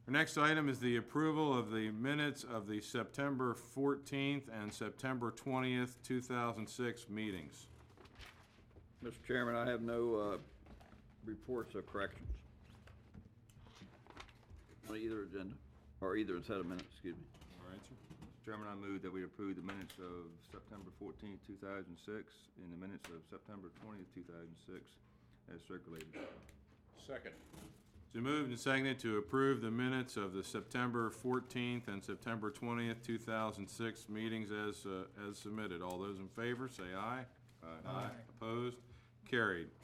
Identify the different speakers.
Speaker 1: Our next item is the approval of the minutes of the September 14th and September 20th, 2006 meetings.
Speaker 2: Mr. Chairman, I have no reports or corrections on either agenda, or either set of minutes, excuse me.
Speaker 1: All right, sir.
Speaker 3: Mr. Chairman, I move that we approve the minutes of September 14th, 2006, and the minutes of September 20th, 2006, as circulated.
Speaker 4: Second.
Speaker 1: It's been moved and seconded to approve the minutes of the September 14th and September 20th, 2006 meetings as submitted. All those in favor, say aye.
Speaker 3: Aye.
Speaker 1: Opposed? Carried.